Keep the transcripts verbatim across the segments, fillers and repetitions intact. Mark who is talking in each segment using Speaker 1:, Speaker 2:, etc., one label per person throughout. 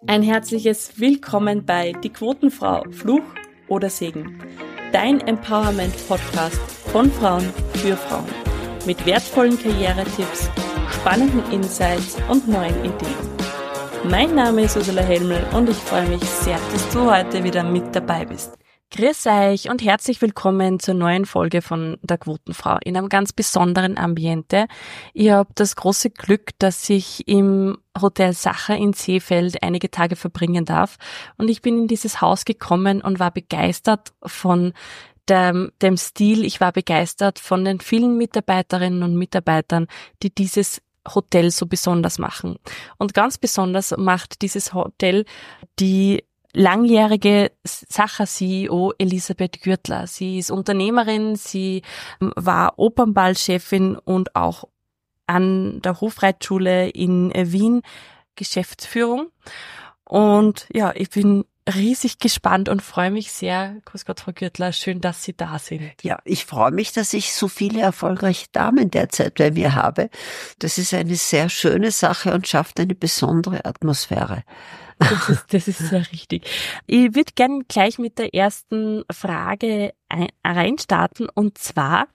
Speaker 1: Ein herzliches Willkommen bei Die Quotenfrau, Fluch oder Segen. Dein Empowerment-Podcast von Frauen für Frauen. Mit wertvollen Karrieretipps, spannenden Insights und neuen Ideen. Mein Name ist Ursula Helmel und ich freue mich sehr, dass du heute wieder mit dabei bist. Grüß euch und herzlich willkommen zur neuen Folge von der Quotenfrau in einem ganz besonderen Ambiente. Ich habe das große Glück, dass ich im Hotel Sacher in Seefeld einige Tage verbringen darf und ich bin in dieses Haus gekommen und war begeistert von dem, dem Stil. Ich war begeistert von den vielen Mitarbeiterinnen und Mitarbeitern, die dieses Hotel so besonders machen. Und ganz besonders macht dieses Hotel die langjährige Sacher-C E O Elisabeth Gürtler. Sie ist Unternehmerin, sie war Opernballchefin und auch an der Hofreitschule in Wien Geschäftsführung. Und ja, ich bin riesig gespannt und freue mich sehr. Grüß Gott, Frau Gürtler, schön, dass Sie da sind.
Speaker 2: Ja, ich freue mich, dass ich so viele erfolgreiche Damen derzeit bei mir habe. Das ist eine sehr schöne Sache und schafft eine besondere Atmosphäre.
Speaker 1: Das ist, das ist sehr richtig. Ich würde gerne gleich mit der ersten Frage ein, reinstarten und zwar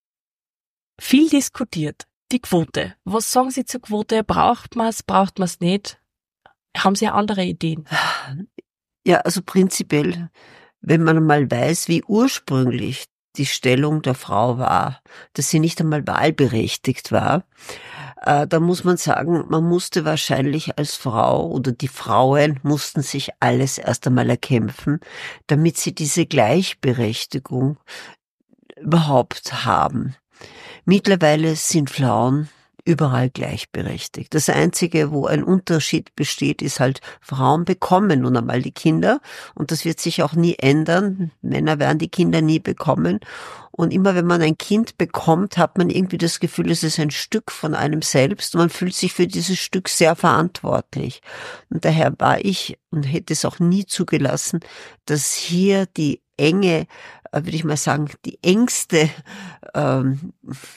Speaker 1: viel diskutiert, die Quote. Was sagen Sie zur Quote? Braucht man es, braucht man es nicht? Haben Sie andere Ideen?
Speaker 2: Ja, also prinzipiell, wenn man mal weiß, wie ursprünglich die Stellung der Frau war, dass sie nicht einmal wahlberechtigt war, äh, da muss man sagen, man musste wahrscheinlich als Frau oder die Frauen mussten sich alles erst einmal erkämpfen, damit sie diese Gleichberechtigung überhaupt haben. Mittlerweile sind Frauen überall gleichberechtigt. Das Einzige, wo ein Unterschied besteht, ist halt, Frauen bekommen nun einmal die Kinder und das wird sich auch nie ändern. Männer werden die Kinder nie bekommen und immer wenn man ein Kind bekommt, hat man irgendwie das Gefühl, es ist ein Stück von einem selbst und man fühlt sich für dieses Stück sehr verantwortlich. Und daher war ich und hätte es auch nie zugelassen, dass hier die enge, würde ich mal sagen, die engste ähm,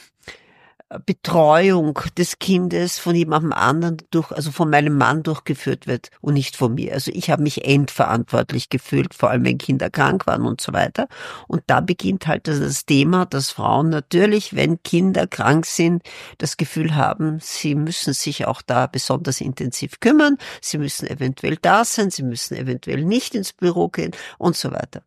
Speaker 2: Betreuung des Kindes von jemandem anderen durch, also von meinem Mann durchgeführt wird und nicht von mir. Also ich habe mich endverantwortlich gefühlt, vor allem wenn Kinder krank waren und so weiter. Und da beginnt halt das Thema, dass Frauen natürlich, wenn Kinder krank sind, das Gefühl haben, sie müssen sich auch da besonders intensiv kümmern, sie müssen eventuell da sein, sie müssen eventuell nicht ins Büro gehen und so weiter.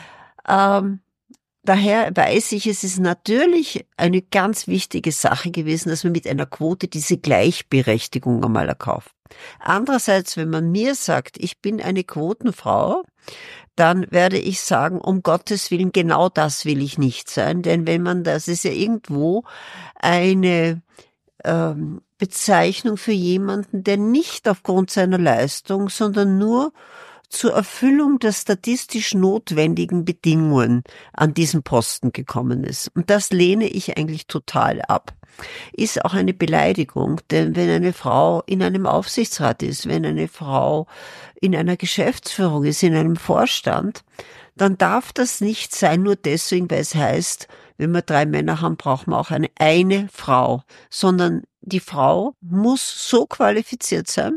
Speaker 2: Ähm, Daher weiß ich, es ist natürlich eine ganz wichtige Sache gewesen, dass man mit einer Quote diese Gleichberechtigung einmal erkauft. Andererseits, wenn man mir sagt, ich bin eine Quotenfrau, dann werde ich sagen, um Gottes Willen, genau das will ich nicht sein, denn wenn man, das ist ja irgendwo eine ähm, Bezeichnung für jemanden, der nicht aufgrund seiner Leistung, sondern nur zur Erfüllung der statistisch notwendigen Bedingungen an diesen Posten gekommen ist. Und das lehne ich eigentlich total ab. Ist auch eine Beleidigung, denn wenn eine Frau in einem Aufsichtsrat ist, wenn eine Frau in einer Geschäftsführung ist, in einem Vorstand, dann darf das nicht sein, nur deswegen, weil es heißt, wenn wir drei Männer haben, brauchen wir auch eine, eine Frau, sondern die Frau muss so qualifiziert sein,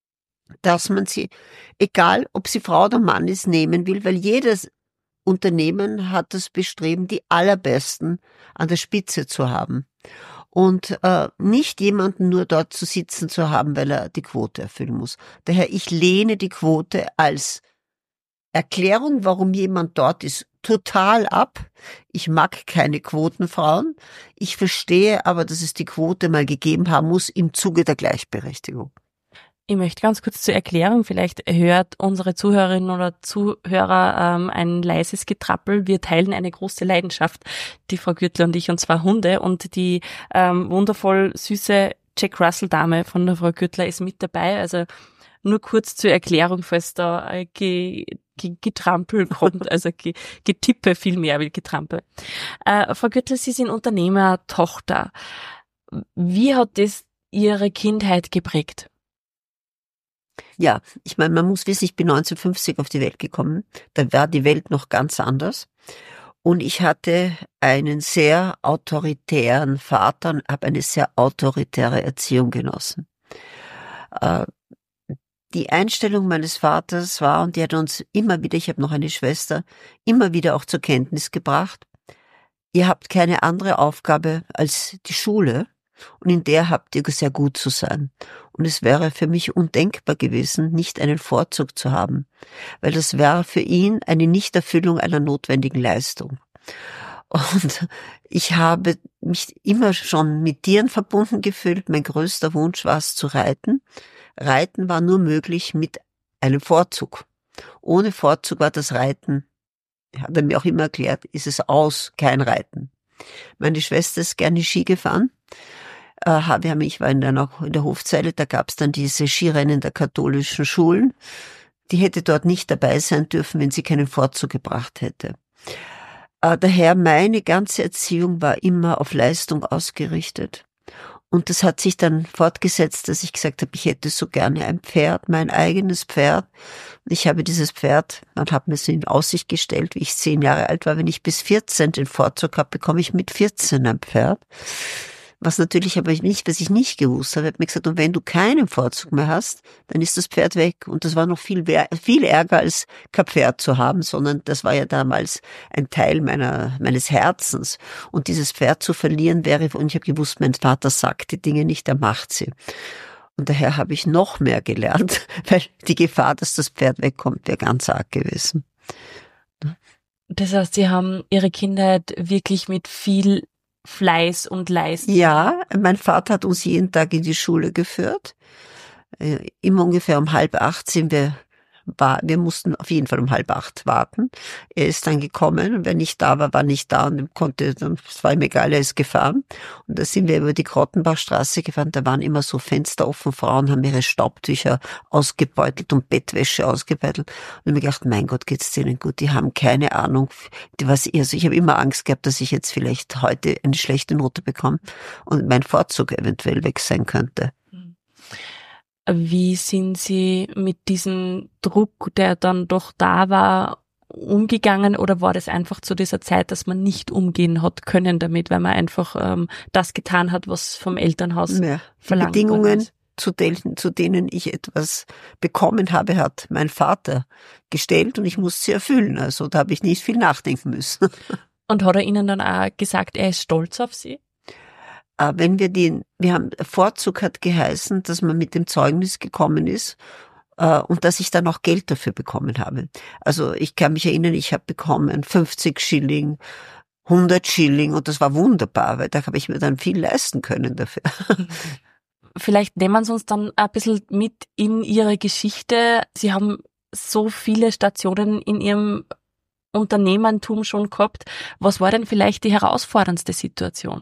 Speaker 2: dass man sie, egal ob sie Frau oder Mann ist, nehmen will, weil jedes Unternehmen hat das Bestreben, die Allerbesten an der Spitze zu haben und äh, nicht jemanden nur dort zu sitzen zu haben, weil er die Quote erfüllen muss. Daher, ich lehne die Quote als Erklärung, warum jemand dort ist, total ab. Ich mag keine Quotenfrauen. Ich verstehe aber, dass es die Quote mal gegeben haben muss im Zuge der Gleichberechtigung.
Speaker 1: Ich möchte ganz kurz zur Erklärung, vielleicht hört unsere Zuhörerinnen oder Zuhörer ähm, ein leises Getrappel. Wir teilen eine große Leidenschaft, die Frau Gürtler und ich, und zwar Hunde. Und die ähm, wundervoll süße Jack Russell-Dame von der Frau Gürtler ist mit dabei. Also nur kurz zur Erklärung, falls da äh, ge, ge, Getrampel kommt, also ge, Getippe viel mehr wie Getrampel. Äh, Frau Gürtler, Sie sind Unternehmertochter. Wie hat das Ihre Kindheit geprägt?
Speaker 2: Ja, ich meine, man muss wissen, ich bin neunzehnhundertfünfzig auf die Welt gekommen. Da war die Welt noch ganz anders. Und ich hatte einen sehr autoritären Vater und habe eine sehr autoritäre Erziehung genossen. Äh, die Einstellung meines Vaters war, und die hat uns immer wieder, ich habe noch eine Schwester, immer wieder auch zur Kenntnis gebracht, ihr habt keine andere Aufgabe als die Schule und in der habt ihr sehr gut zu sein. Und es wäre für mich undenkbar gewesen, nicht einen Vorzug zu haben, weil das wäre für ihn eine Nichterfüllung einer notwendigen Leistung. Und ich habe mich immer schon mit Tieren verbunden gefühlt. Mein größter Wunsch war es zu reiten. Reiten war nur möglich mit einem Vorzug. Ohne Vorzug war das Reiten, hat er mir auch immer erklärt, ist es aus, kein Reiten. Meine Schwester ist gerne Ski gefahren. Äh, wir haben, ich war in der, noch in der Hofzeile, da gab es dann diese Skirennen der katholischen Schulen. Die hätte dort nicht dabei sein dürfen, wenn sie keinen Vorzug gebracht hätte. Äh, daher meine ganze Erziehung war immer auf Leistung ausgerichtet. Und das hat sich dann fortgesetzt, dass ich gesagt habe, ich hätte so gerne ein Pferd, mein eigenes Pferd. Und ich habe dieses Pferd, man hat mir es in Aussicht gestellt, wie ich zehn Jahre alt war, wenn ich bis vierzehn den Vorzug habe, bekomme ich mit vierzehn ein Pferd. Was natürlich aber nicht, was ich nicht gewusst habe. Ich habe mir gesagt, und wenn du keinen Vorzug mehr hast, dann ist das Pferd weg. Und das war noch viel, viel ärger, als kein Pferd zu haben, sondern das war ja damals ein Teil meiner, meines Herzens. Und dieses Pferd zu verlieren wäre, und ich habe gewusst, mein Vater sagt die Dinge nicht, er macht sie. Und daher habe ich noch mehr gelernt, weil die Gefahr, dass das Pferd wegkommt, wäre ganz arg gewesen.
Speaker 1: Das heißt, Sie haben Ihre Kindheit wirklich mit viel Fleiß und Leistung.
Speaker 2: Ja, mein Vater hat uns jeden Tag in die Schule geführt. Immer ungefähr um halb acht sind wir, war, wir mussten auf jeden Fall um halb acht warten. Er ist dann gekommen und wer nicht da war, war nicht da und konnte, es war ihm egal, er ist gefahren. Und da sind wir über die Grottenbachstraße gefahren, da waren immer so Fenster offen, Frauen haben ihre Staubtücher ausgebeutelt und Bettwäsche ausgebeutelt. Und ich habe mir gedacht, mein Gott, geht's denen gut, die haben keine Ahnung, was also ich habe immer Angst gehabt, dass ich jetzt vielleicht heute eine schlechte Note bekomme und mein Vorzug eventuell weg sein könnte.
Speaker 1: Wie sind Sie mit diesem Druck, der dann doch da war, umgegangen, oder war das einfach zu dieser Zeit, dass man nicht umgehen hat können damit, weil man einfach ähm, das getan hat, was vom Elternhaus
Speaker 2: ja,
Speaker 1: verlangt
Speaker 2: die Bedingungen,
Speaker 1: ist?
Speaker 2: zu denen, zu denen ich etwas bekommen habe, hat mein Vater gestellt und ich musste sie erfüllen. Also da habe ich nicht viel nachdenken müssen.
Speaker 1: Und hat er Ihnen dann auch gesagt, er ist stolz auf Sie?
Speaker 2: Wenn wir den, wir haben, Vorzug hat geheißen, dass man mit dem Zeugnis gekommen ist äh, und dass ich dann auch Geld dafür bekommen habe. Also ich kann mich erinnern, ich habe bekommen fünfzig Schilling, hundert Schilling und das war wunderbar, weil da habe ich mir dann viel leisten können dafür.
Speaker 1: Vielleicht nehmen Sie uns dann ein bisschen mit in Ihre Geschichte. Sie haben so viele Stationen in Ihrem Unternehmertum schon gehabt. Was war denn vielleicht die herausforderndste Situation?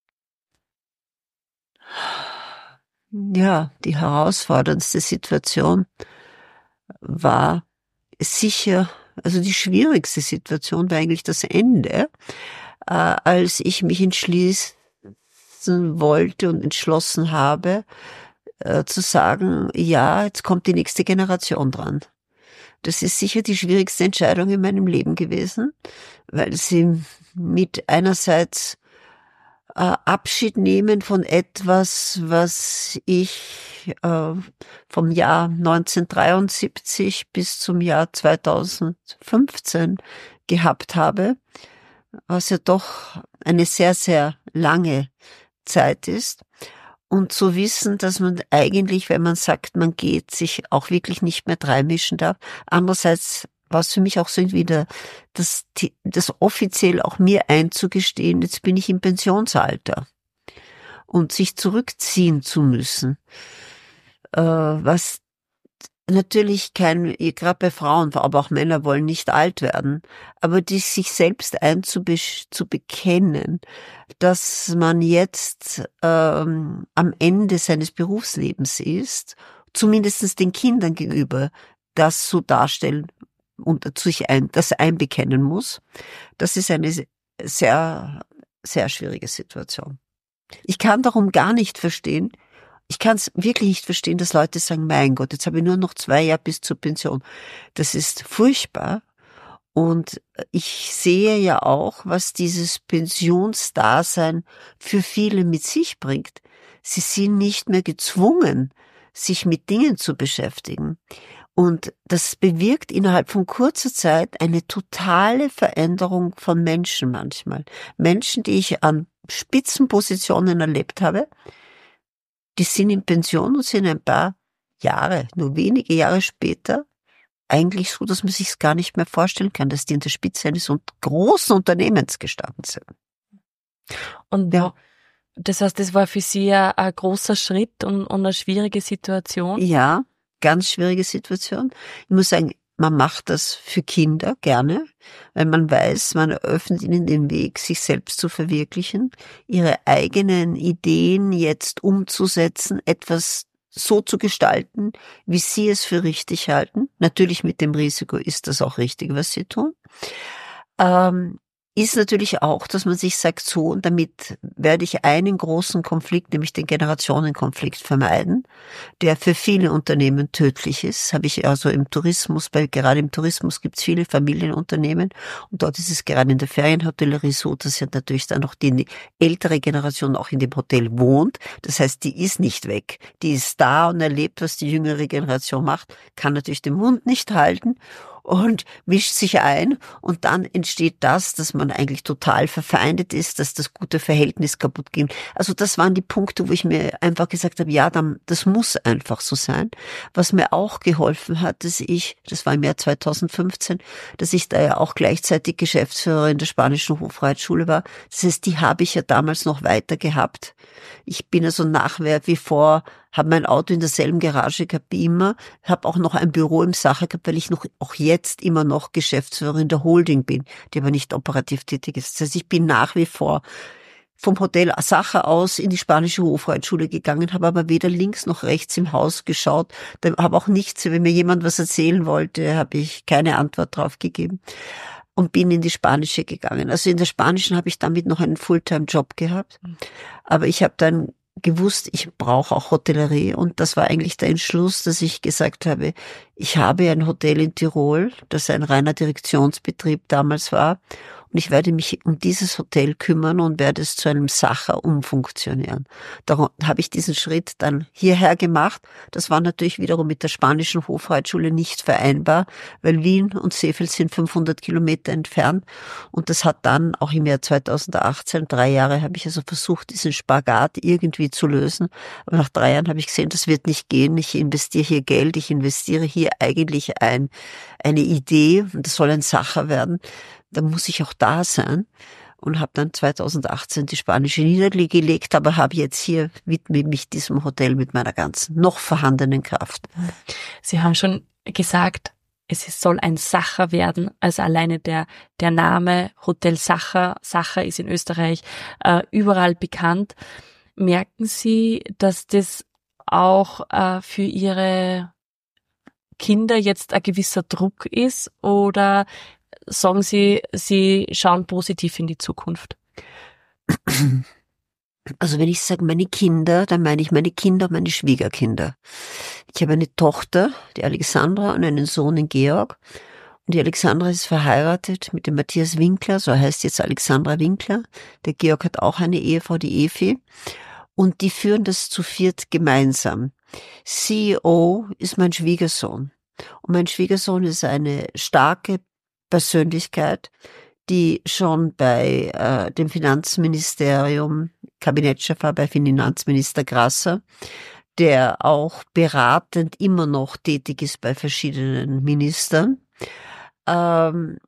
Speaker 2: Ja, die herausforderndste Situation war sicher, also die schwierigste Situation war eigentlich das Ende, äh, als ich mich entschließen wollte und entschlossen habe, äh, zu sagen, ja, jetzt kommt die nächste Generation dran. Das ist sicher die schwierigste Entscheidung in meinem Leben gewesen, weil sie mit einerseits Abschied nehmen von etwas, was ich äh, vom Jahr neunzehnhundertdreiundsiebzig bis zum Jahr zweitausendfünfzehn gehabt habe, was ja doch eine sehr, sehr lange Zeit ist. Und zu wissen, dass man eigentlich, wenn man sagt, man geht, sich auch wirklich nicht mehr dreimischen darf. Andererseits war es für mich auch so wieder, das, das offiziell auch mir einzugestehen, jetzt bin ich im Pensionsalter. Und sich zurückziehen zu müssen, äh, was natürlich kein, gerade bei Frauen, aber auch Männer wollen nicht alt werden, aber die sich selbst einzubekennen, dass man jetzt ähm, am Ende seines Berufslebens ist, zumindest den Kindern gegenüber, das so darstellen und sich ein, das einbekennen muss, das ist eine sehr, sehr schwierige Situation. Ich kann darum gar nicht verstehen, ich kann es wirklich nicht verstehen, dass Leute sagen, mein Gott, jetzt habe ich nur noch zwei Jahre bis zur Pension. Das ist furchtbar. Und ich sehe ja auch, was dieses Pensionsdasein für viele mit sich bringt. Sie sind nicht mehr gezwungen, sich mit Dingen zu beschäftigen. Und das bewirkt innerhalb von kurzer Zeit eine totale Veränderung von Menschen manchmal. Menschen, die ich an Spitzenpositionen erlebt habe, die sind in Pension und sind ein paar Jahre, nur wenige Jahre später, eigentlich so, dass man sich es gar nicht mehr vorstellen kann, dass die an der Spitze eines großen Unternehmens gestanden sind.
Speaker 1: Und ja. Das heißt, das war für Sie ein, ein großer Schritt und, und eine schwierige Situation?
Speaker 2: Ja, ganz schwierige Situation. Ich muss sagen, man macht das für Kinder gerne, weil man weiß, man eröffnet ihnen den Weg, sich selbst zu verwirklichen, ihre eigenen Ideen jetzt umzusetzen, etwas so zu gestalten, wie sie es für richtig halten. Natürlich mit dem Risiko, ist das auch richtig, was sie tun. Ähm, ist natürlich auch, dass man sich sagt, so, und damit werde ich einen großen Konflikt, nämlich den Generationenkonflikt vermeiden, der für viele Unternehmen tödlich ist. Habe ich also im Tourismus, bei, gerade im Tourismus gibt es viele Familienunternehmen und dort ist es gerade in der Ferienhotellerie so, dass ja natürlich dann noch die ältere Generation auch in dem Hotel wohnt. Das heißt, die ist nicht weg. Die ist da und erlebt, was die jüngere Generation macht, kann natürlich den Mund nicht halten und mischt sich ein und dann entsteht das, dass man eigentlich total verfeindet ist, dass das gute Verhältnis kaputt geht. Also das waren die Punkte, wo ich mir einfach gesagt habe, ja, dann, das muss einfach so sein. Was mir auch geholfen hat, dass ich, das war im Jahr zweitausendfünfzehn, dass ich da ja auch gleichzeitig Geschäftsführerin der Spanischen Hofreitschule war. Das heißt, die habe ich ja damals noch weiter gehabt. Ich bin also nach wie vor, habe mein Auto in derselben Garage gehabt wie immer, habe auch noch ein Büro im Sacher gehabt, weil ich noch auch jetzt immer noch Geschäftsführerin der Holding bin, die aber nicht operativ tätig ist. Das heißt, ich bin nach wie vor vom Hotel Sacher aus in die Spanische Hofreitschule gegangen, habe aber weder links noch rechts im Haus geschaut, habe auch nichts, wenn mir jemand was erzählen wollte, habe ich keine Antwort drauf gegeben und bin in die Spanische gegangen. Also in der Spanischen habe ich damit noch einen Fulltime-Job gehabt, aber ich habe dann gewusst, ich brauche auch Hotellerie und das war eigentlich der Entschluss, dass ich gesagt habe, ich habe ein Hotel in Tirol, das ein reiner Direktionsbetrieb damals war und ich werde mich um dieses Hotel kümmern und werde es zu einem Sacher umfunktionieren. Darum habe ich diesen Schritt dann hierher gemacht. Das war natürlich wiederum mit der Spanischen Hofreitschule nicht vereinbar, weil Wien und Seefeld sind fünfhundert Kilometer entfernt und das hat dann auch im Jahr zweitausendachtzehn, drei Jahre habe ich also versucht, diesen Spagat irgendwie zu lösen. Aber nach drei Jahren habe ich gesehen, das wird nicht gehen. Ich investiere hier Geld, ich investiere hier eigentlich ein, eine Idee und das soll ein Sacher werden. Da muss ich auch da sein und habe dann zweitausendachtzehn die Spanische niedergelegt, aber habe jetzt hier widme mich diesem Hotel mit meiner ganzen noch vorhandenen Kraft.
Speaker 1: Sie haben schon gesagt, es soll ein Sacher werden, also alleine der der Name Hotel Sacher, Sacher ist in Österreich äh, überall bekannt. Merken Sie, dass das auch äh, für Ihre Kinder jetzt ein gewisser Druck ist oder sagen Sie, Sie schauen positiv in die Zukunft?
Speaker 2: Also wenn ich sage meine Kinder, dann meine ich meine Kinder und meine Schwiegerkinder. Ich habe eine Tochter, die Alexandra, und einen Sohn, den Georg. Und die Alexandra ist verheiratet mit dem Matthias Winkler, so heißt jetzt Alexandra Winkler. Der Georg hat auch eine Ehefrau, die Efi. Und die führen das zu viert gemeinsam. C E O ist mein Schwiegersohn. Und mein Schwiegersohn ist eine starke Persönlichkeit, die schon bei äh, dem Finanzministerium Kabinettschef war, bei Finanzminister Grasser, der auch beratend immer noch tätig ist bei verschiedenen Ministern. Ähm,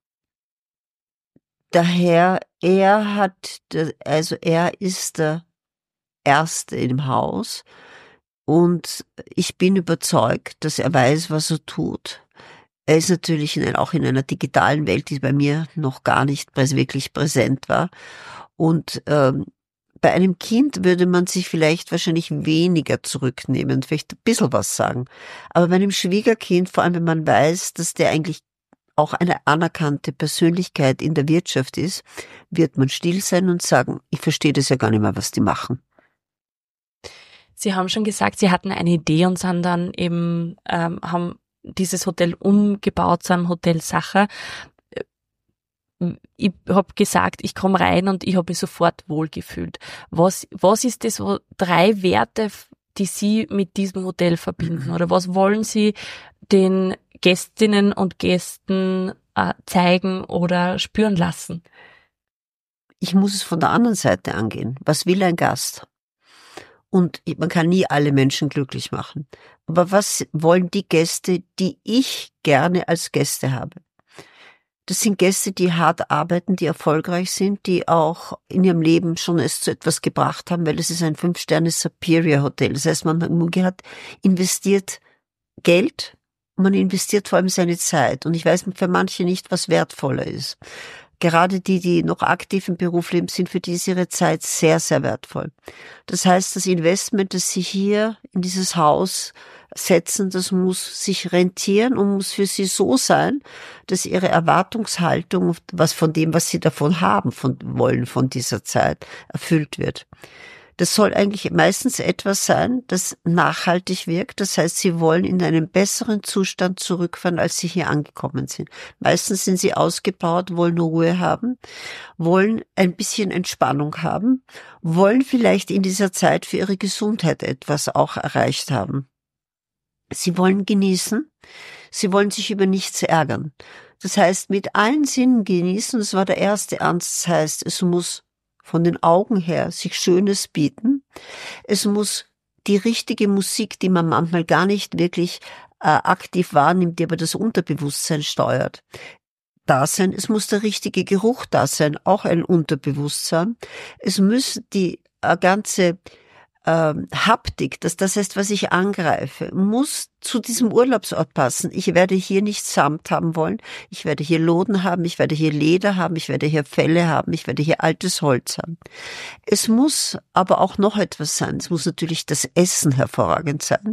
Speaker 2: daher, er hat, also er ist der Erste im Haus und ich bin überzeugt, dass er weiß, was er tut. Er ist natürlich in, auch in einer digitalen Welt, die bei mir noch gar nicht wirklich präsent war. Und ähm, bei einem Kind würde man sich vielleicht wahrscheinlich weniger zurücknehmen, vielleicht ein bisschen was sagen. Aber bei einem Schwiegerkind, vor allem wenn man weiß, dass der eigentlich auch eine anerkannte Persönlichkeit in der Wirtschaft ist, wird man still sein und sagen, ich verstehe das ja gar nicht mehr, was die machen.
Speaker 1: Sie haben schon gesagt, Sie hatten eine Idee und sind dann eben, ähm, haben dieses Hotel umgebaut zu einem Hotel Sacher. Ich habe gesagt, ich komme rein und ich habe mich sofort wohlgefühlt. Was, was ist das, wo drei Werte, die Sie mit diesem Hotel verbinden? Oder was wollen Sie den Gästinnen und Gästen äh, zeigen oder spüren lassen?
Speaker 2: Ich muss es von der anderen Seite angehen. Was will ein Gast? Und man kann nie alle Menschen glücklich machen. Aber was wollen die Gäste, die ich gerne als Gäste habe? Das sind Gäste, die hart arbeiten, die erfolgreich sind, die auch in ihrem Leben schon es zu etwas gebracht haben, weil es ist ein Fünf-Sterne-Superior-Hotel. Das heißt, man hat investiert Geld, man investiert vor allem seine Zeit. Und ich weiß für manche nicht, was wertvoller ist. Gerade die, die noch aktiv im Beruf leben, sind für die ist ihre Zeit sehr, sehr wertvoll. Das heißt, das Investment, das sie hier in dieses Haus setzen, das muss sich rentieren und muss für sie so sein, dass ihre Erwartungshaltung, was von dem, was sie davon haben von, wollen von dieser Zeit, erfüllt wird. Das soll eigentlich meistens etwas sein, das nachhaltig wirkt. Das heißt, sie wollen in einen besseren Zustand zurückfahren, als sie hier angekommen sind. Meistens sind sie ausgebaut, wollen Ruhe haben, wollen ein bisschen Entspannung haben, wollen vielleicht in dieser Zeit für ihre Gesundheit etwas auch erreicht haben. Sie wollen genießen, sie wollen sich über nichts ärgern. Das heißt, mit allen Sinnen genießen, das war der erste Ernst, das heißt, es muss von den Augen her sich Schönes bieten. Es muss die richtige Musik, die man manchmal gar nicht wirklich äh, aktiv wahrnimmt, die aber das Unterbewusstsein steuert, da sein. Es muss der richtige Geruch da sein, auch ein Unterbewusstsein. Es muss die äh, ganze Ähm, Haptik, dass das heißt, was ich angreife, muss zu diesem Urlaubsort passen. Ich werde hier nicht Samt haben wollen, ich werde hier Loden haben, ich werde hier Leder haben, ich werde hier Felle haben, ich werde hier altes Holz haben. Es muss aber auch noch etwas sein. Es muss natürlich das Essen hervorragend sein.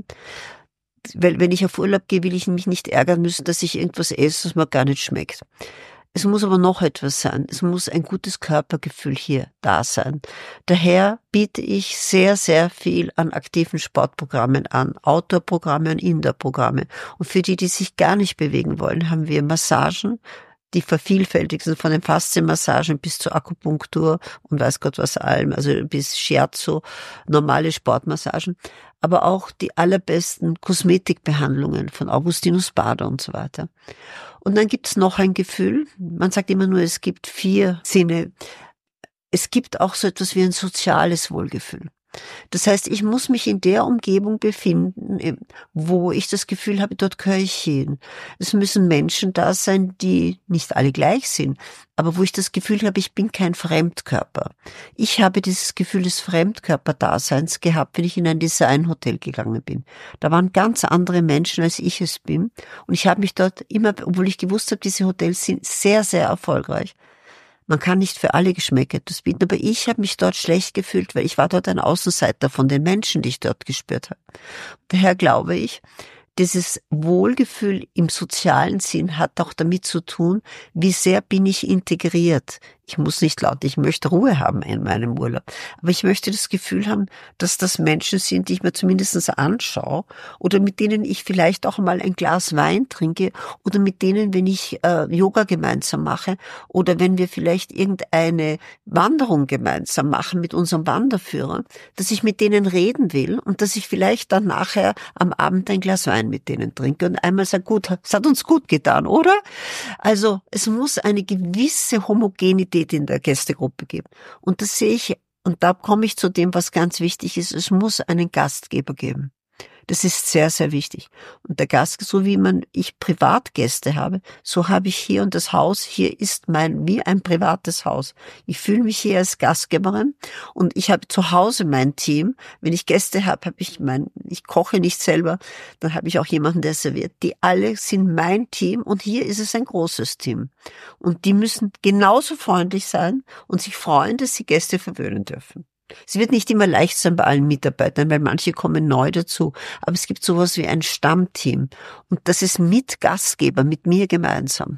Speaker 2: Weil wenn ich auf Urlaub gehe, will ich mich nicht ärgern müssen, dass ich irgendwas esse, was mir gar nicht schmeckt. Es muss aber noch etwas sein. Es muss ein gutes Körpergefühl hier da sein. Daher biete ich sehr, sehr viel an aktiven Sportprogrammen an, Outdoor-Programme und Indoor-Programme. Und für die, die sich gar nicht bewegen wollen, haben wir Massagen, die vervielfältigt sind, von den Faszienmassagen bis zur Akupunktur und weiß Gott was allem, also bis Shiatsu, normale Sportmassagen, aber auch die allerbesten Kosmetikbehandlungen von Augustinus Bader und so weiter. Und dann gibt's noch ein Gefühl, man sagt immer nur, es gibt vier Sinne, es gibt auch so etwas wie ein soziales Wohlgefühl. Das heißt, ich muss mich in der Umgebung befinden, wo ich das Gefühl habe, dort gehöre ich hin. Es müssen Menschen da sein, die nicht alle gleich sind, aber wo ich das Gefühl habe, ich bin kein Fremdkörper. Ich habe dieses Gefühl des Fremdkörperdaseins gehabt, wenn ich in ein Designhotel gegangen bin. Da waren ganz andere Menschen, als ich es bin. Und ich habe mich dort immer, obwohl ich gewusst habe, diese Hotels sind sehr, sehr erfolgreich. Man kann nicht für alle Geschmäcker das bieten, aber ich habe mich dort schlecht gefühlt, weil ich war dort ein Außenseiter von den Menschen, die ich dort gespürt habe. Daher glaube ich, dieses Wohlgefühl im sozialen Sinn hat auch damit zu tun, wie sehr bin ich integriert. Ich muss nicht laut, ich möchte Ruhe haben in meinem Urlaub. Aber ich möchte das Gefühl haben, dass das Menschen sind, die ich mir zumindest anschaue oder mit denen ich vielleicht auch mal ein Glas Wein trinke oder mit denen, wenn ich äh, Yoga gemeinsam mache oder wenn wir vielleicht irgendeine Wanderung gemeinsam machen mit unserem Wanderführer, dass ich mit denen reden will und dass ich vielleicht dann nachher am Abend ein Glas Wein mit denen trinke und einmal sage, gut, es hat uns gut getan, oder? Also es muss eine gewisse Homogenität in der Gästegruppe geben. Und das sehe ich, und da komme ich zu dem, was ganz wichtig ist, es muss einen Gastgeber geben. Das ist sehr, sehr wichtig. Und der Gast, so wie man ich Privatgäste habe, so habe ich hier, und das Haus hier ist mein, wie ein privates Haus. Ich fühle mich hier als Gastgeberin und ich habe zu Hause mein Team. Wenn ich Gäste habe, habe ich mein, ich koche nicht selber, dann habe ich auch jemanden, der serviert. Die alle sind mein Team und hier ist es ein großes Team. Und die müssen genauso freundlich sein und sich freuen, dass sie Gäste verwöhnen dürfen. Es wird nicht immer leicht sein bei allen Mitarbeitern, weil manche kommen neu dazu. Aber es gibt sowas wie ein Stammteam. Und das ist mit Gastgeber, mit mir gemeinsam.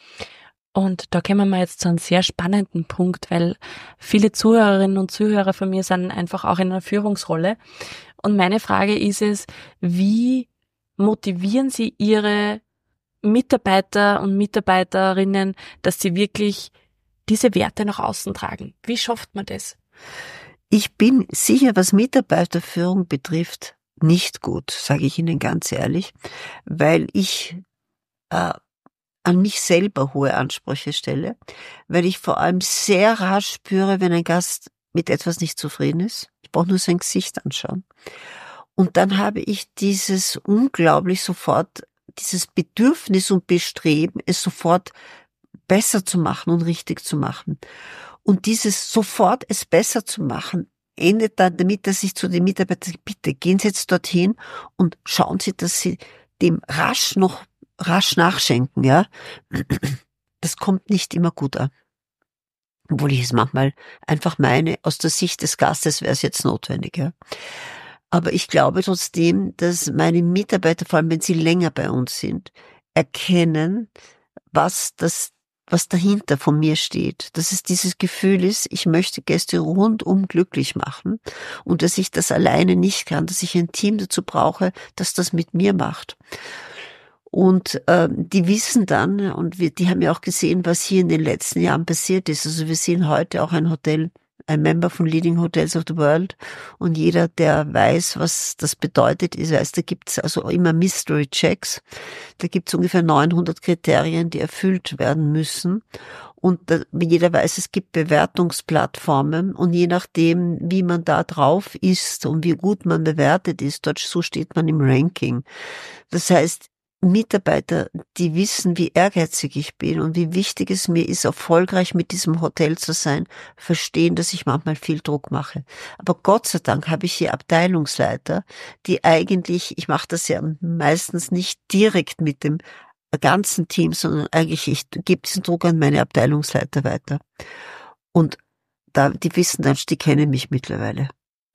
Speaker 1: Und da kommen wir jetzt zu einem sehr spannenden Punkt, weil viele Zuhörerinnen und Zuhörer von mir sind einfach auch in einer Führungsrolle. Und meine Frage ist es, wie motivieren Sie Ihre Mitarbeiter und Mitarbeiterinnen, dass sie wirklich diese Werte nach außen tragen? Wie schafft man das?
Speaker 2: Ich bin sicher, was Mitarbeiterführung betrifft, nicht gut, sage ich Ihnen ganz ehrlich, weil ich äh, an mich selber hohe Ansprüche stelle, weil ich vor allem sehr rasch spüre, wenn ein Gast mit etwas nicht zufrieden ist. Ich brauche nur sein Gesicht anschauen. Und dann habe ich dieses unglaublich sofort, dieses Bedürfnis und Bestreben, es sofort besser zu machen und richtig zu machen. Und dieses sofort es besser zu machen, endet dann damit, dass ich zu den Mitarbeitern sage, bitte gehen Sie jetzt dorthin und schauen Sie, dass Sie dem rasch noch rasch nachschenken, ja. Das kommt nicht immer gut an. Obwohl ich es manchmal einfach meine, aus der Sicht des Gastes wäre es jetzt notwendig, ja. Aber ich glaube trotzdem, dass meine Mitarbeiter, vor allem wenn sie länger bei uns sind, erkennen, was das, was dahinter von mir steht. Dass es dieses Gefühl ist, ich möchte Gäste rundum glücklich machen und dass ich das alleine nicht kann, dass ich ein Team dazu brauche, das das mit mir macht. Und äh, die wissen dann, und wir, die haben ja auch gesehen, was hier in den letzten Jahren passiert ist. Also wir sehen heute auch ein Hotel, ein Member von Leading Hotels of the World. Und jeder, der weiß, was das bedeutet, ist, weiß, da gibt's also immer Mystery Checks. Da gibt's ungefähr neunhundert Kriterien, die erfüllt werden müssen. Und da, jeder weiß, es gibt Bewertungsplattformen. Und je nachdem, wie man da drauf ist und wie gut man bewertet ist, dort so steht man im Ranking. Das heißt, Mitarbeiter, die wissen, wie ehrgeizig ich bin und wie wichtig es mir ist, erfolgreich mit diesem Hotel zu sein, verstehen, dass ich manchmal viel Druck mache. Aber Gott sei Dank habe ich hier Abteilungsleiter, die eigentlich, ich mache das ja meistens nicht direkt mit dem ganzen Team, sondern eigentlich ich gebe diesen Druck an meine Abteilungsleiter weiter. Und da, die wissen dann, die kennen mich mittlerweile.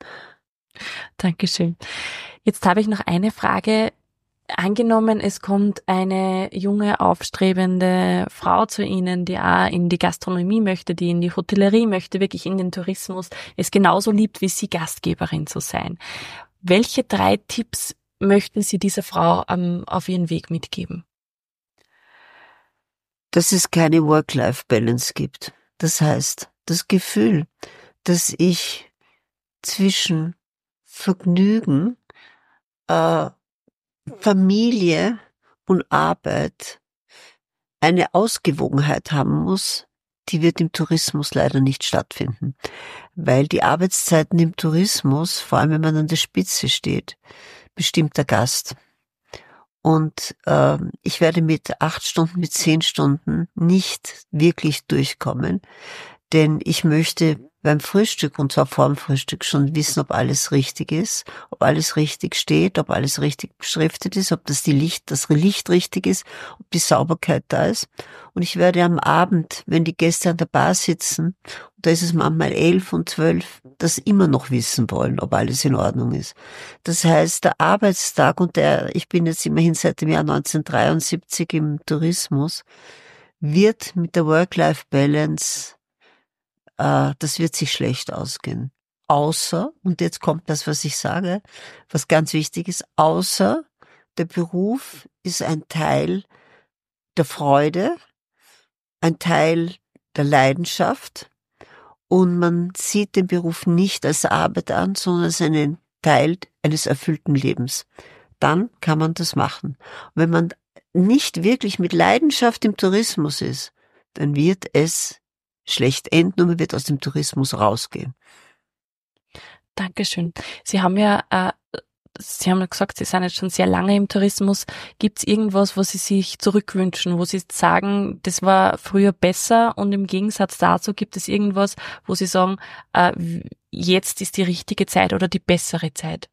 Speaker 1: Dankeschön. Jetzt habe ich noch eine Frage. Angenommen, es kommt eine junge, aufstrebende Frau zu Ihnen, die auch in die Gastronomie möchte, die in die Hotellerie möchte, wirklich in den Tourismus, es genauso liebt, wie Sie Gastgeberin zu sein. Welche drei Tipps möchten Sie dieser Frau ähm, auf ihren Weg mitgeben?
Speaker 2: Dass es keine Work-Life-Balance gibt. Das heißt, das Gefühl, dass ich zwischen Vergnügen, äh, Familie und Arbeit eine Ausgewogenheit haben muss, die wird im Tourismus leider nicht stattfinden. Weil die Arbeitszeiten im Tourismus, vor allem wenn man an der Spitze steht, bestimmt der Gast. Und äh, ich werde mit acht Stunden, mit zehn Stunden nicht wirklich durchkommen, denn ich möchte beim Frühstück und zwar vor dem Frühstück schon wissen, ob alles richtig ist, ob alles richtig steht, ob alles richtig beschriftet ist, ob das die Licht, das Licht richtig ist, ob die Sauberkeit da ist. Und ich werde am Abend, wenn die Gäste an der Bar sitzen, und da ist es manchmal elf und zwölf, das immer noch wissen wollen, ob alles in Ordnung ist. Das heißt, der Arbeitstag und der, ich bin jetzt immerhin seit dem Jahr neunzehnhundertdreiundsiebzig im Tourismus, wird mit der Work-Life-Balance das wird sich schlecht ausgehen. Außer, und jetzt kommt das, was ich sage, was ganz wichtig ist, außer der Beruf ist ein Teil der Freude, ein Teil der Leidenschaft und man sieht den Beruf nicht als Arbeit an, sondern als einen Teil eines erfüllten Lebens. Dann kann man das machen. Und wenn man nicht wirklich mit Leidenschaft im Tourismus ist, dann wird es schlecht enden und man wird aus dem Tourismus rausgehen.
Speaker 1: Dankeschön. Sie haben ja, äh, Sie haben ja gesagt, Sie sind jetzt schon sehr lange im Tourismus. Gibt es irgendwas, wo Sie sich zurückwünschen, wo Sie sagen, das war früher besser und im Gegensatz dazu gibt es irgendwas, wo Sie sagen, äh, jetzt ist die richtige Zeit oder die bessere Zeit?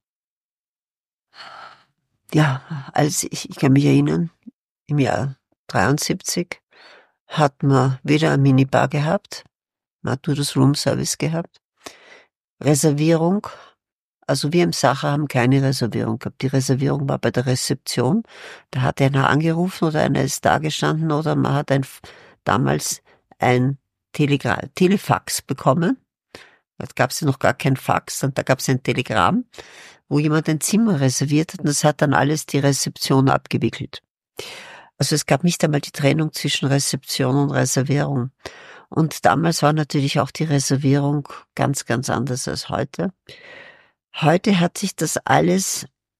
Speaker 2: Ja, also ich, ich kann mich erinnern, im Jahr dreiundsiebzig hat man weder eine Minibar gehabt, man hat nur das Roomservice gehabt. Reservierung, also wir im Sacher haben keine Reservierung gehabt. Die Reservierung war bei der Rezeption. Da hat einer angerufen oder einer ist da gestanden oder man hat ein, damals ein Telegra- Telefax bekommen. Da gab es ja noch gar kein Fax, und da gab es ein Telegramm, wo jemand ein Zimmer reserviert hat und das hat dann alles die Rezeption abgewickelt. Also es gab nicht einmal die Trennung zwischen Rezeption und Reservierung. Und damals war natürlich auch die Reservierung ganz, ganz anders als heute. Heute hat sich das alles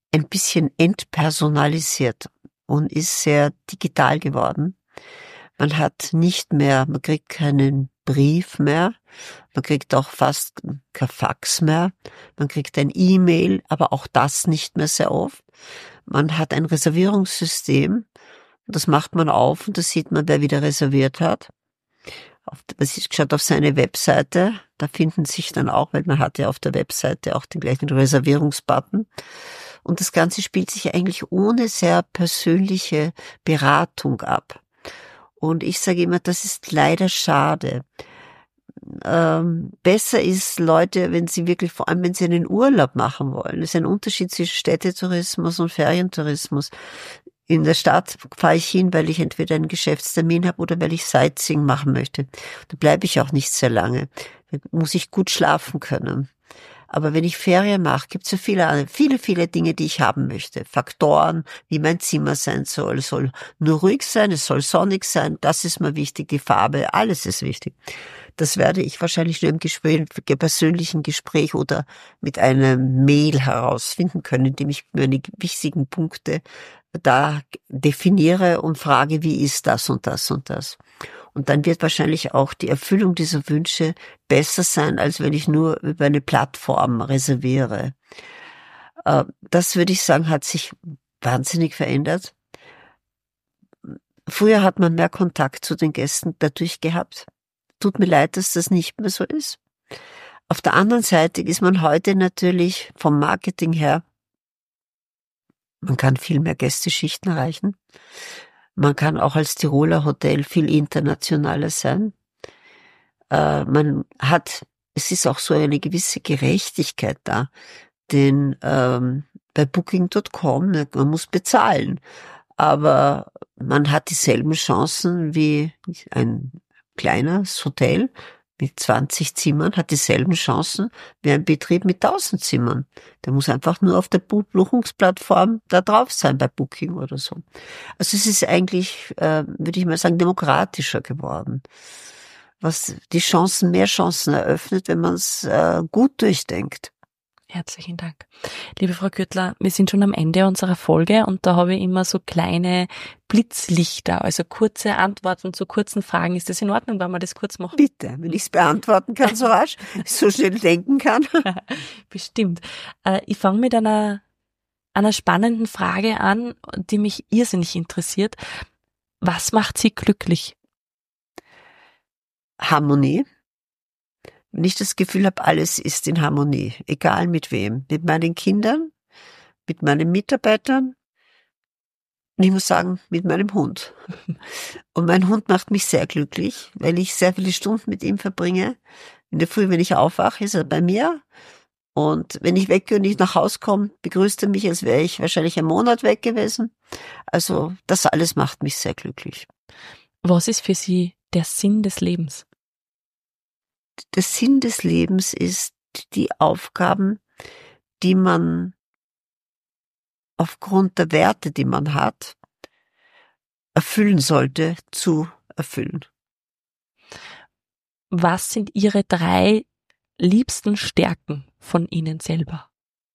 Speaker 2: ein bisschen entpersonalisiert und ist sehr digital geworden. Man hat nicht mehr, man kriegt keinen Brief mehr, man kriegt auch fast kein Fax mehr, man kriegt ein E-Mail, aber auch das nicht mehr sehr oft. Man hat ein Reservierungssystem, das macht man auf und da sieht man, wer wieder reserviert hat. Auf, das ist geschaut auf seine Webseite, da finden sich dann auch, weil man hat ja auf der Webseite auch den gleichen Reservierungsbutton. Und das Ganze spielt sich eigentlich ohne sehr persönliche Beratung ab. Und ich sage immer, das ist leider schade. Ähm, besser ist, Leute, wenn sie wirklich, vor allem wenn sie einen Urlaub machen wollen, das ist ein Unterschied zwischen Städtetourismus und Ferientourismus. In der Stadt fahre ich hin, weil ich entweder einen Geschäftstermin habe oder weil ich Sightseeing machen möchte. Da bleibe ich auch nicht sehr lange. Da muss ich gut schlafen können. Aber wenn ich Ferien mache, gibt es so viele, viele, viele Dinge, die ich haben möchte. Faktoren, wie mein Zimmer sein soll. Es soll nur ruhig sein, es soll sonnig sein. Das ist mir wichtig, die Farbe, alles ist wichtig. Das werde ich wahrscheinlich nur im Gespräch, persönlichen Gespräch oder mit einem Mail herausfinden können, indem ich meine wichtigen Punkte da definiere und frage, wie ist das und das und das. Und dann wird wahrscheinlich auch die Erfüllung dieser Wünsche besser sein, als wenn ich nur über eine Plattform reserviere. Das würde ich sagen, hat sich wahnsinnig verändert. Früher hat man mehr Kontakt zu den Gästen dadurch gehabt. Tut mir leid, dass das nicht mehr so ist. Auf der anderen Seite ist man heute natürlich vom Marketing her, man kann viel mehr Gästeschichten erreichen. Man kann auch als Tiroler Hotel viel internationaler sein. Äh, man hat, es ist auch so eine gewisse Gerechtigkeit da, denn ähm, bei Booking Punkt com, man muss bezahlen, aber man hat dieselben Chancen wie ein kleines Hotel mit zwanzig Zimmern, hat dieselben Chancen wie ein Betrieb mit tausend Zimmern. Der muss einfach nur auf der Buchungsplattform da drauf sein, bei Booking oder so. Also es ist eigentlich, äh, würde ich mal sagen, demokratischer geworden, was die Chancen, mehr Chancen eröffnet, wenn man es äh, gut durchdenkt.
Speaker 1: Herzlichen Dank. Liebe Frau Gürtler, wir sind schon am Ende unserer Folge und da habe ich immer so kleine Blitzlichter, also kurze Antworten zu kurzen Fragen. Ist das in Ordnung, wenn wir das kurz machen?
Speaker 2: Bitte, wenn ich es beantworten kann, so rasch, so schnell denken kann.
Speaker 1: Bestimmt. Ich fange mit einer, einer spannenden Frage an, die mich irrsinnig interessiert. Was macht Sie glücklich?
Speaker 2: Harmonie. Wenn ich das Gefühl habe, alles ist in Harmonie, egal mit wem, mit meinen Kindern, mit meinen Mitarbeitern und ich muss sagen, mit meinem Hund. Und mein Hund macht mich sehr glücklich, weil ich sehr viele Stunden mit ihm verbringe. In der Früh, wenn ich aufwache, ist er bei mir und wenn ich weggehe und nicht nach Hause komme, begrüßt er mich, als wäre ich wahrscheinlich einen Monat weg gewesen. Also das alles macht mich sehr glücklich.
Speaker 1: Was ist für Sie der Sinn des Lebens?
Speaker 2: Der Sinn des Lebens ist, die Aufgaben, die man aufgrund der Werte, die man hat, erfüllen sollte, zu erfüllen.
Speaker 1: Was sind Ihre drei liebsten Stärken von Ihnen selber?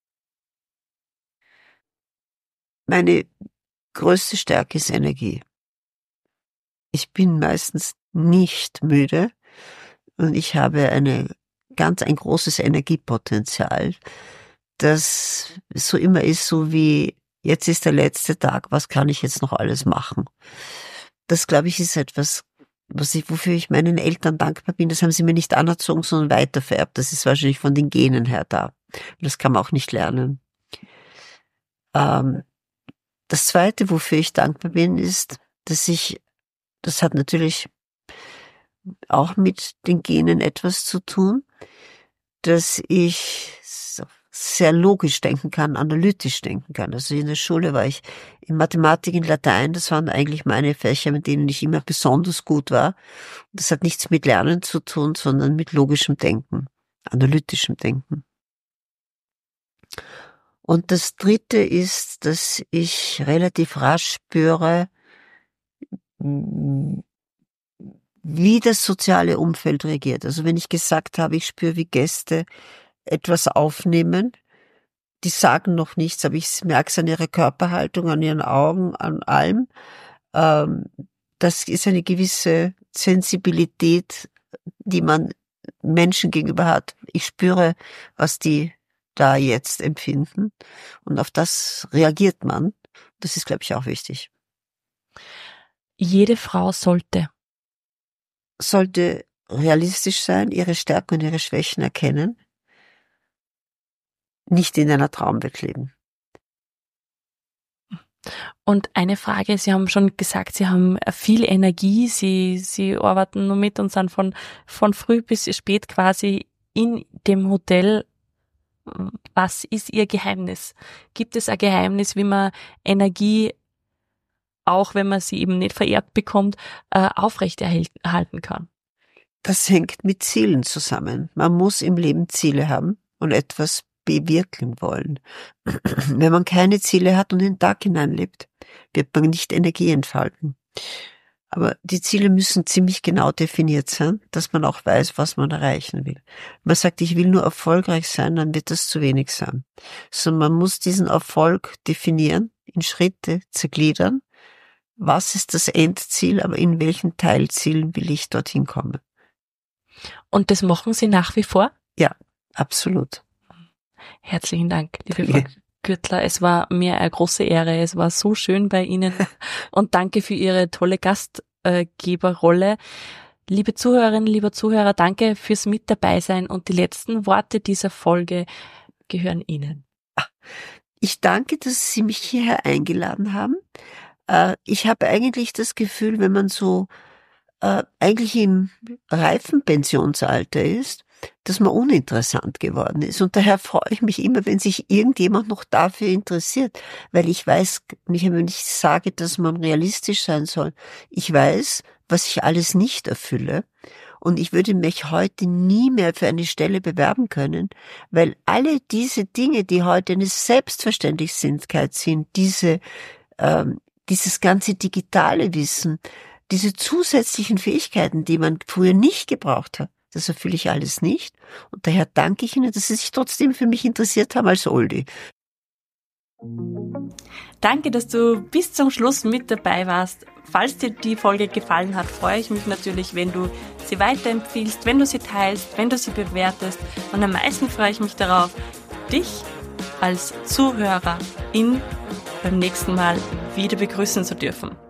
Speaker 2: Meine größte Stärke ist Energie. Ich bin meistens nicht müde. Und ich habe eine ganz ein großes Energiepotenzial, das so immer ist, so wie jetzt ist der letzte Tag, was kann ich jetzt noch alles machen? Das, glaube ich, ist etwas, was ich, wofür ich meinen Eltern dankbar bin. Das haben sie mir nicht anerzogen, sondern weitervererbt. Das ist wahrscheinlich von den Genen her da. Das kann man auch nicht lernen. Ähm, das Zweite, wofür ich dankbar bin, ist, dass ich, das hat natürlich auch mit den Genen etwas zu tun, dass ich sehr logisch denken kann, analytisch denken kann. Also in der Schule war ich in Mathematik, in Latein, das waren eigentlich meine Fächer, mit denen ich immer besonders gut war. Das hat nichts mit Lernen zu tun, sondern mit logischem Denken, analytischem Denken. Und das Dritte ist, dass ich relativ rasch spüre, wie das soziale Umfeld reagiert. Also wenn ich gesagt habe, ich spüre, wie Gäste etwas aufnehmen, die sagen noch nichts, aber ich merke es an ihrer Körperhaltung, an ihren Augen, an allem. Ähm, das ist eine gewisse Sensibilität, die man Menschen gegenüber hat. Ich spüre, was die da jetzt empfinden und auf das reagiert man. Das ist, glaube ich, auch wichtig.
Speaker 1: Jede Frau sollte
Speaker 2: sollte realistisch sein, ihre Stärken und ihre Schwächen erkennen, nicht in einer Traumwelt leben.
Speaker 1: Und eine Frage, Sie haben schon gesagt, Sie haben viel Energie, Sie, Sie arbeiten nur mit und sind von, von früh bis spät quasi in dem Hotel. Was ist Ihr Geheimnis? Gibt es ein Geheimnis, wie man Energie, auch wenn man sie eben nicht vererbt bekommt, äh, aufrechterhalten kann?
Speaker 2: Das hängt mit Zielen zusammen. Man muss im Leben Ziele haben und etwas bewirken wollen. Wenn man keine Ziele hat und in den Tag hineinlebt, wird man nicht Energie entfalten. Aber die Ziele müssen ziemlich genau definiert sein, dass man auch weiß, was man erreichen will. Wenn man sagt, ich will nur erfolgreich sein, dann wird das zu wenig sein. Sondern man muss diesen Erfolg definieren, in Schritte zergliedern. Was ist das Endziel, aber in welchen Teilzielen will ich dorthin kommen? Und
Speaker 1: das machen Sie nach wie vor?
Speaker 2: Ja, absolut.
Speaker 1: Herzlichen Dank, liebe Frau Gürtler. Es war mir eine große Ehre. Es war so schön bei Ihnen und danke für Ihre tolle Gastgeberrolle. Liebe Zuhörerinnen, lieber Zuhörer, danke fürs Mit dabei sein und die letzten Worte dieser Folge gehören Ihnen.
Speaker 2: Ich danke, dass Sie mich hierher eingeladen haben. Ich habe eigentlich das Gefühl, wenn man so eigentlich im reifen Pensionsalter ist, dass man uninteressant geworden ist. Und daher freue ich mich immer, wenn sich irgendjemand noch dafür interessiert, weil ich weiß, wenn ich sage, dass man realistisch sein soll, ich weiß, was ich alles nicht erfülle. Und ich würde mich heute nie mehr für eine Stelle bewerben können, weil alle diese Dinge, die heute eine Selbstverständlichkeit sind, diese, ähm, dieses ganze digitale Wissen, diese zusätzlichen Fähigkeiten, die man früher nicht gebraucht hat, das erfülle ich alles nicht. Und daher danke ich Ihnen, dass Sie sich trotzdem für mich interessiert haben als Oldie.
Speaker 1: Danke, dass du bis zum Schluss mit dabei warst. Falls dir die Folge gefallen hat, freue ich mich natürlich, wenn du sie weiterempfiehlst, wenn du sie teilst, wenn du sie bewertest. Und am meisten freue ich mich darauf, dich als Zuhörerin beim nächsten Mal wieder begrüßen zu dürfen.